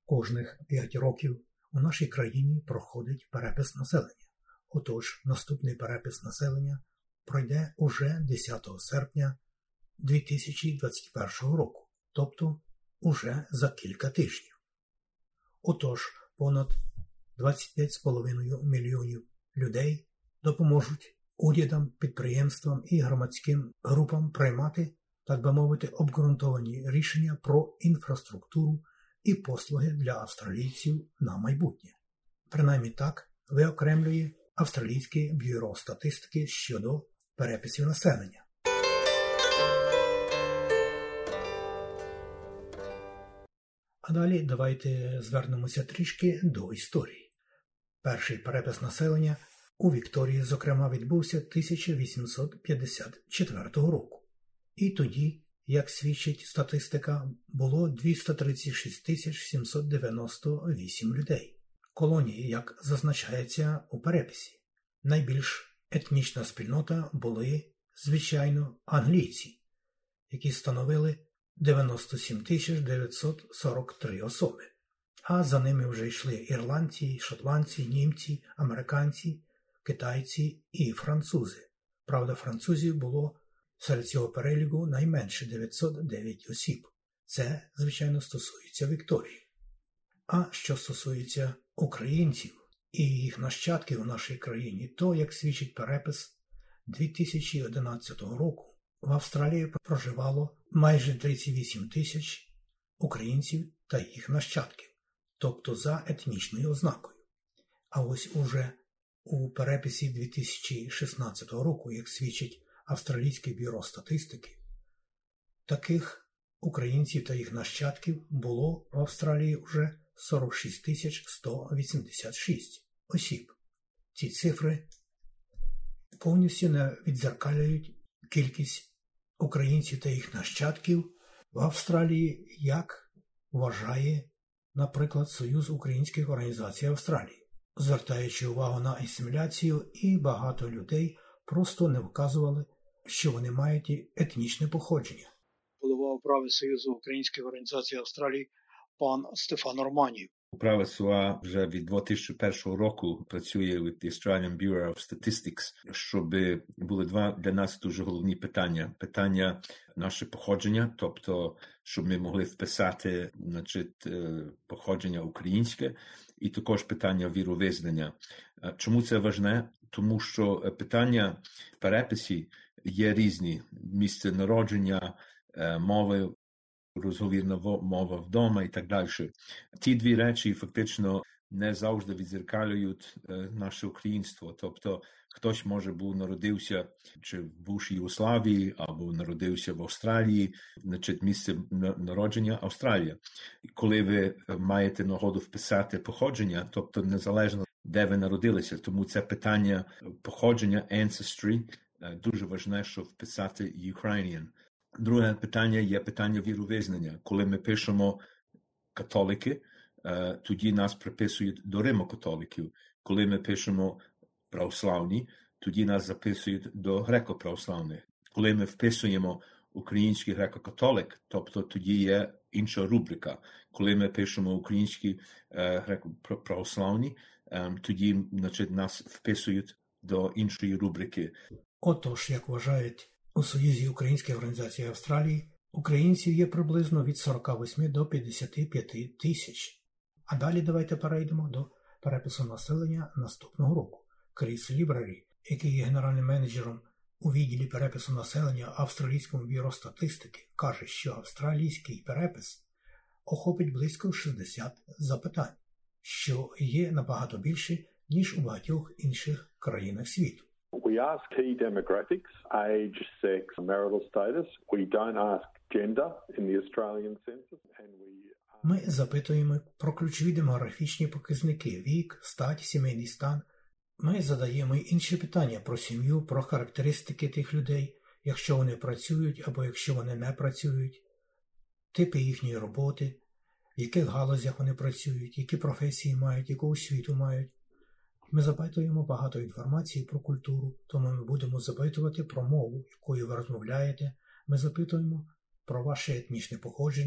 Кожних 5 років у нашій країні проходить перепис населення. Отож, наступний перепис населення пройде уже 10 серпня 2021 року, тобто уже за кілька тижнів. Отож, понад 25,5 мільйонів людей допоможуть урядам, підприємствам і громадським групам приймати, так би мовити, обґрунтовані рішення про інфраструктуру і послуги для австралійців на майбутнє. Принаймні так виокремлює Австралійське бюро статистики щодо переписів населення. А далі давайте звернемося трішки до історії. Перший перепис населення у Вікторії, зокрема, відбувся 1854 року. І тоді, як свідчить статистика, було 236 798 людей. Колонії, як зазначається у переписі. Найбільш етнічна спільнота були, звичайно, англійці, які становили 97 943 особи. А за ними вже йшли ірландці, шотландці, німці, американці, китайці і французи. Правда, французів було серед цього переліку найменше 909 осіб. Це, звичайно, стосується Вікторії. А що стосується українців і їх нащадків у нашій країні, то, як свідчить перепис 2011 року, в Австралії проживало майже 38 тисяч українців та їх нащадків, тобто за етнічною ознакою. А ось уже у переписі 2016 року, як свідчить Австралійське бюро статистики, таких українців та їх нащадків було в Австралії вже 46 186 осіб. Ці цифри повністю не віддзеркалюють кількість українців та їх нащадків в Австралії, як вважає, наприклад, Союз українських організацій Австралії. Звертаючи увагу на асиміляцію, і багато людей просто не вказували, що вони мають етнічне походження. Голова управи Союзу українських організацій Австралії пан Стефан Романів. Управа СУА вже від 2001 року працює with the Australian Bureau of Statistics, щоб були два для нас дуже головні питання. Питання наше походження, тобто, щоб ми могли вписати, походження українське, і також питання віровизнання. Чому це важне? Тому що питання в переписі є різні. Місце народження, мови, розговірна мова вдома і так далі. Ті дві речі фактично не завжди відзеркалюють наше українство. Тобто хтось, може, народився чи в бувшій Югославії, або народився в Австралії, місце народження Австралія. І коли ви маєте нагоду вписати походження, тобто незалежно де ви народилися, тому це питання походження, ancestry, дуже важливе, щоб вписати Ukrainian. Друге питання є питання віровизнання. Коли ми пишемо католики, тоді нас приписують до римокатоликів. Коли ми пишемо православні, тоді нас записують до греко-православних. Коли ми вписуємо український греко-католик, тобто тоді є інша рубрика. Коли ми пишемо українські греко-православні, тоді нас вписують до іншої рубрики. Отож, як вважають у Союзі українських організацій Австралії, українців є приблизно від 48 до 55 тисяч. А далі давайте перейдемо до перепису населення наступного року. Кріс Лібрері, який є генеральним менеджером у відділі перепису населення Австралійському бюро статистики, каже, що австралійський перепис охопить близько 60 запитань, що є набагато більше, ніж у багатьох інших країнах світу. We ask key demographics, age, sex, marital status. We don't ask gender in the Australian census. Ми запитуємо про ключові демографічні показники – вік, стать, сімейний стан. Ми задаємо інші питання про сім'ю, про характеристики тих людей, якщо вони працюють або якщо вони не працюють, типи їхньої роботи, в яких галузях вони працюють, які професії мають, яку освіту мають. Ми запитуємо багато інформації про культуру, тому ми будемо запитувати про мову, якою ви розмовляєте. Ми запитуємо про ваше етнічне походження,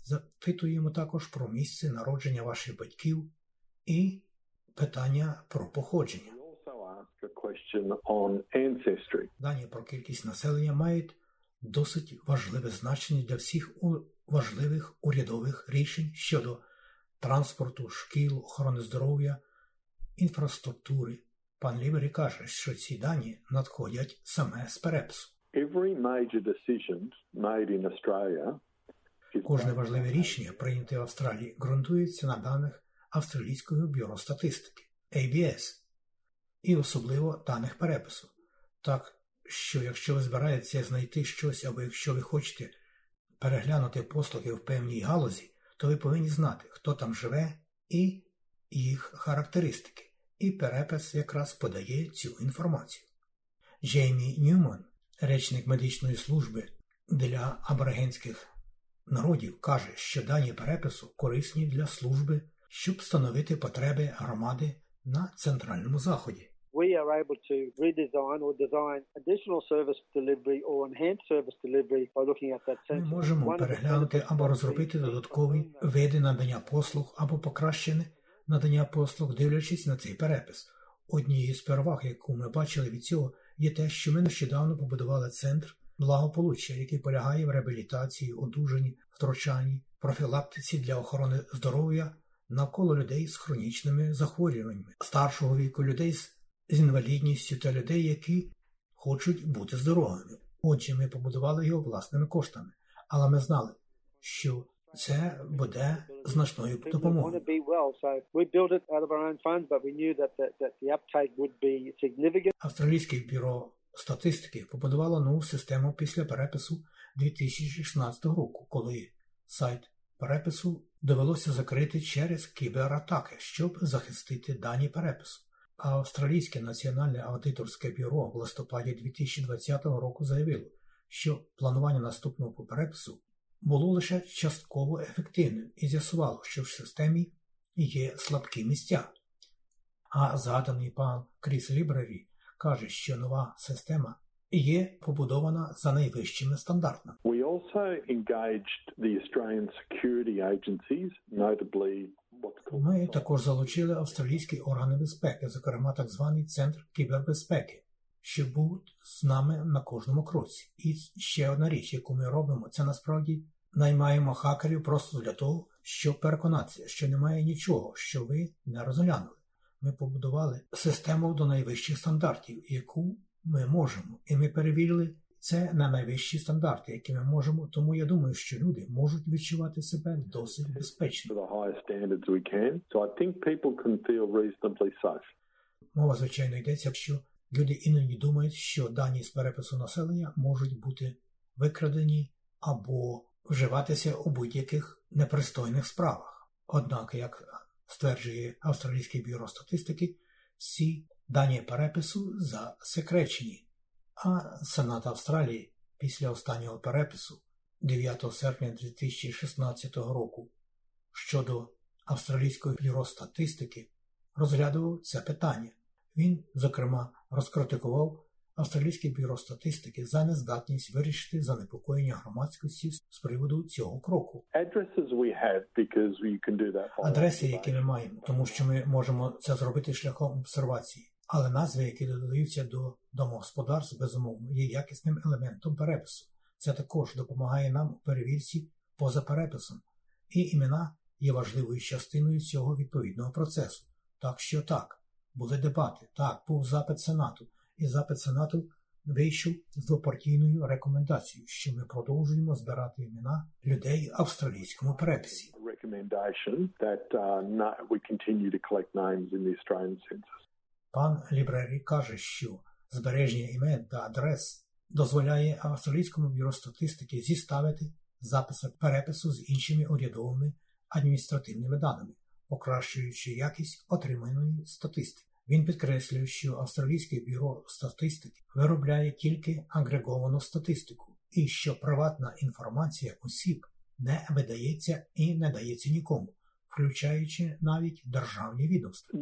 Запитуємо також про місце народження ваших батьків і питання про походження. We also ask a question on ancestry. Дані про кількість населення мають досить важливе значення для всіх важливих урядових рішень щодо транспорту, шкіл, охорони здоров'я, інфраструктури. Пан Лібері каже, що ці дані надходять саме з перепису. Every major decision made in Australia is Кожне важливе рішення, прийняте в Австралії, ґрунтується на даних Австралійського бюро статистики ABS і особливо даних перепису. Так, що якщо ви збираєтеся знайти щось або якщо ви хочете переглянути послуги в певній галузі, то ви повинні знати, хто там живе і їх характеристики. І перепис якраз подає цю інформацію. Джеймі Ньюман, речник медичної служби для аборигенських народів, каже, що дані перепису корисні для служби, щоб встановити потреби громади на Центральному Заході. We are able to redesign or design additional service delivery or enhance service delivery by looking at that Ми census. можемо переглянути або розробити додаткові види надання послуг або покращене надання послуг, дивлячись на цей перепис. Однією з переваг, яку ми бачили від цього, є те, що ми нещодавно побудували центр благополуччя, який полягає в реабілітації, одужанні, втручанні, профілактиці для охорони здоров'я навколо людей з хронічними захворюваннями, старшого віку, людей з інвалідністю та людей, які хочуть бути здоровими. Отже, ми побудували його власними коштами, але ми знали, що це буде значною допомогою. Австралійське бюро статистики побудувало нову систему після перепису 2016 року, коли сайт перепису довелося закрити через кібератаки, щоб захистити дані перепису. А Австралійське національне аудиторське бюро в листопаді 2020 року заявило, що планування наступного по перепису було лише частково ефективним і з'ясувало, що в системі є слабкі місця. А згаданий пан Кріс Лібері каже, що нова система є побудована за найвищими стандартами. We also engaged the Australian security agencies, notably what's called... Ми також залучили австралійські органи безпеки, зокрема так званий Центр кібербезпеки, що був з нами на кожному кроці. І ще одна річ, яку ми робимо, це насправді наймаємо хакерів просто для того, щоб переконатися, що немає нічого, що ви не розглянули. Ми побудували систему до найвищих стандартів, яку ми можемо. І ми перевірили це на найвищі стандарти, які ми можемо. Тому я думаю, що люди можуть відчувати себе досить безпечно. Мова, звичайно, йдеться, що люди іноді думають, що дані з перепису населення можуть бути викрадені або вживатися у будь-яких непристойних справах. Однак, як стверджує Австралійське бюро статистики, всі дані перепису засекречені, а Сенат Австралії після останнього перепису 9 серпня 2016 року щодо Австралійського бюро статистики розглядував це питання. Він, зокрема, розкритикував Австралійське бюро статистики за нездатність вирішити занепокоєння громадськості з приводу цього кроку. Адреси, які ми маємо, тому що ми можемо це зробити шляхом обсервації. Але назви, які додаються до домогосподарств, безумовно, є якісним елементом перепису. Це також допомагає нам у перевірці поза переписом. І імена є важливою частиною цього відповідного процесу. Так що так, були дебати, так, був запит Сенату. І запит Сенату вийшов з двопартійною рекомендацією, що ми продовжуємо збирати імена людей в австралійському переписі. Пан Лібері каже, що збереження імен та адрес дозволяє Австралійському бюро статистики зіставити записи перепису з іншими урядовими адміністративними даними, покращуючи якість отриманої статистики. Він підкреслює, що Австралійське бюро статистики виробляє тільки агреговану статистику і що приватна інформація осіб не видається і не дається нікому, включаючи навіть державні відомства.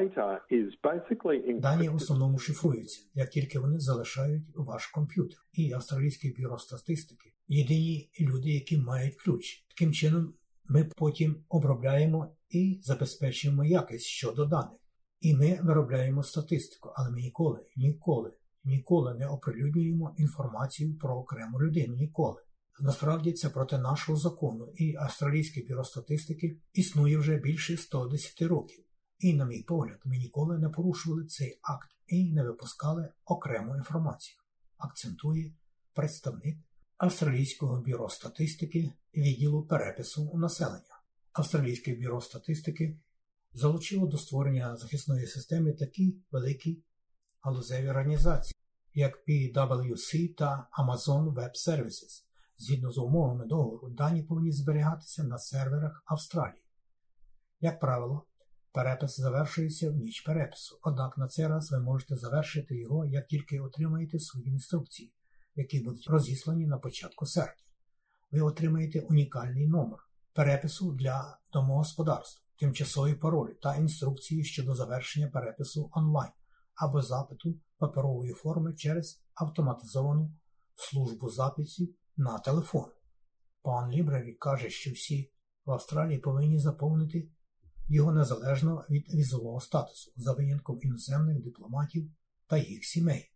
Дані в основному шифруються, як тільки вони залишають ваш комп'ютер. І Австралійське бюро статистики – єдині люди, які мають ключ. Таким чином, Ми потім обробляємо і забезпечуємо якість щодо даних. І ми виробляємо статистику, але ми ніколи не оприлюднюємо інформацію про окрему людину. Ніколи. Насправді це проти нашого закону, і Австралійське бюро статистики існує вже більше 110 років. І, на мій погляд, ми ніколи не порушували цей акт і не випускали окрему інформацію, акцентує представник Австралійського бюро статистики відділу перепису населення. Австралійське бюро статистики залучило до створення захисної системи такі великі галузеві організації, як PwC та Amazon Web Services. Згідно з умовами договору, дані повинні зберігатися на серверах Австралії. Як правило, перепис завершується в ніч перепису, однак на цей раз ви можете завершити його, як тільки отримаєте свої інструкції, які будуть розіслані на початку серпня. Ви отримаєте унікальний номер перепису для домогосподарств, тимчасові паролі та інструкції щодо завершення перепису онлайн або запиту паперової форми через автоматизовану службу записів на телефон. Пан Лібрері каже, що всі в Австралії повинні заповнити його незалежно від візового статусу, за винятком іноземних дипломатів та їх сімей.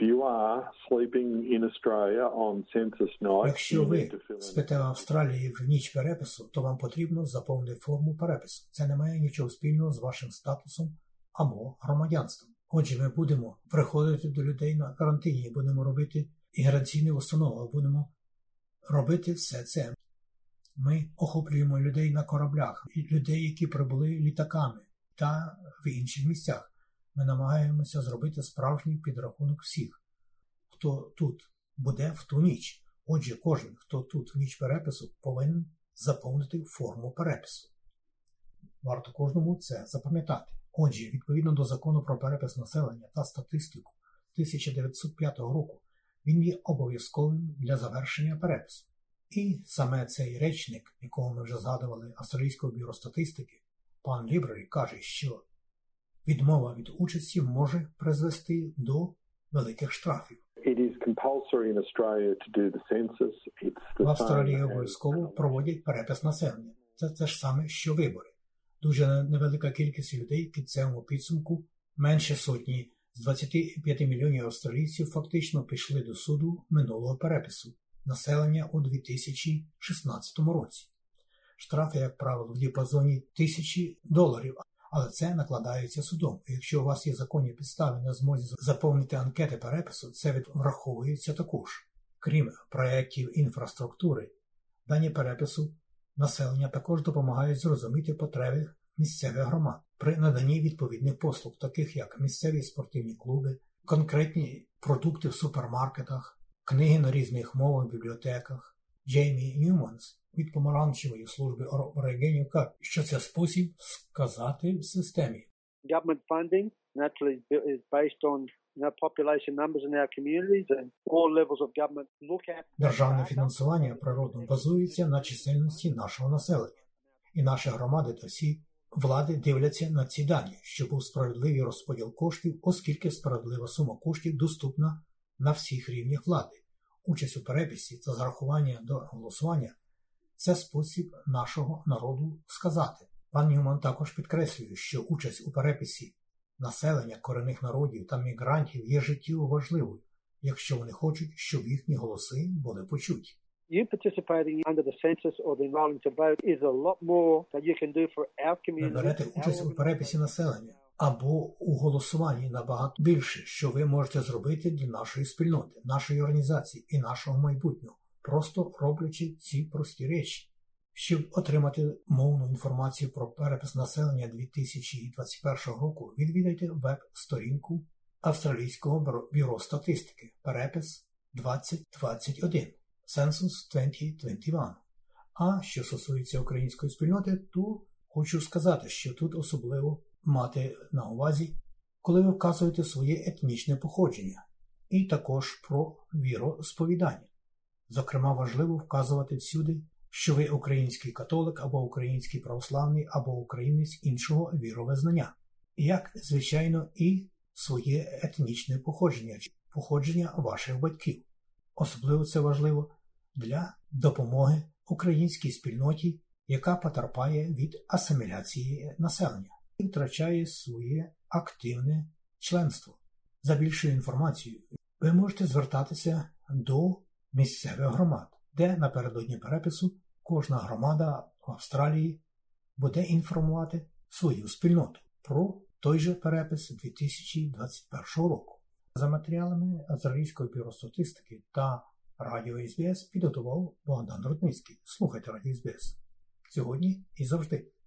Якщо ви спите в Австралії в ніч перепису, то вам потрібно заповнити форму перепису. Це не має нічого спільного з вашим статусом або громадянством. Отже, ми будемо приходити до людей на карантині, будемо робити імміграційні установи, будемо робити все це. Ми охоплюємо людей на кораблях, людей, які прибули літаками та в інших місцях. Ми намагаємося зробити справжній підрахунок всіх, хто тут буде в ту ніч. Отже, кожен, хто тут в ніч перепису, повинен заповнити форму перепису. Варто кожному це запам'ятати. Отже, відповідно до закону про перепис населення та статистику 1905 року, він є обов'язковим для завершення перепису. І саме цей речник, якого ми вже згадували, Австралійського бюро статистики, пан Лібрері каже, що відмова від участі може призвести до великих штрафів. В Австралії обов'язково проводять перепис населення. Це те ж саме, що вибори. Дуже невелика кількість людей в кінцевому підсумку, менше сотні з 25 мільйонів австралійців фактично пішли до суду минулого перепису населення у 2016 році. Штрафи, як правило, в діапазоні $1000, але це накладається судом. І якщо у вас є законні підстави на змозі заповнити анкети перепису, це враховується також. Крім проєктів інфраструктури, дані перепису населення також допомагають зрозуміти потреби місцевих громад при наданні відповідних послуг, таких як місцеві спортивні клуби, конкретні продукти в супермаркетах, книги на різних мовах в бібліотеках. Джеймі Ньюманс від помаранчевої служби аборигенів каже, що це спосіб сказати в системі. Government funding naturally is based on population numbers in our communities and all levels of government look at. Державне фінансування природно базується на чисельності нашого населення. І наші громади та всі влади дивляться на ці дані, щоб був справедливий розподіл коштів, оскільки справедлива сума коштів доступна на всіх рівнях влади. Участь у переписі та зарахування до голосування – це спосіб нашого народу сказати. Пан Ньюман також підкреслює, що участь у переписі населення корінних народів та мігрантів є життєво важливою, якщо вони хочуть, щоб їхні голоси були почуті. You participating under the census or the enrolling to vote is a lot more that you can do for our community. Ви берете участь у переписі населення або у голосуванні набагато більше, що ви можете зробити для нашої спільноти, нашої організації і нашого майбутнього, просто роблячи ці прості речі. Щоб отримати мовну інформацію про перепис населення 2021 року, відвідайте веб-сторінку Австралійського бюро статистики «Перепис 2021» Census 2021. А що стосується української спільноти, то хочу сказати, що тут особливо мати на увазі, коли ви вказуєте своє етнічне походження, і також про віросповідання. Зокрема, важливо вказувати всюди, що ви український католик, або український православний, або українець іншого віровизнання. Як, звичайно, і своє етнічне походження, чи походження ваших батьків. Особливо це важливо для допомоги українській спільноті, яка потерпає від асиміляції населення і втрачає своє активне членство. За більшою інформацією ви можете звертатися до місцевих громад, де напередодні перепису кожна громада в Австралії буде інформувати свою спільноту про той же перепис 2021 року. За матеріалами Австралійського бюро статистики та Радіо СБС підготував Богдан Рудницький. Слухайте Радіо СБС. Сьогодні і завжди.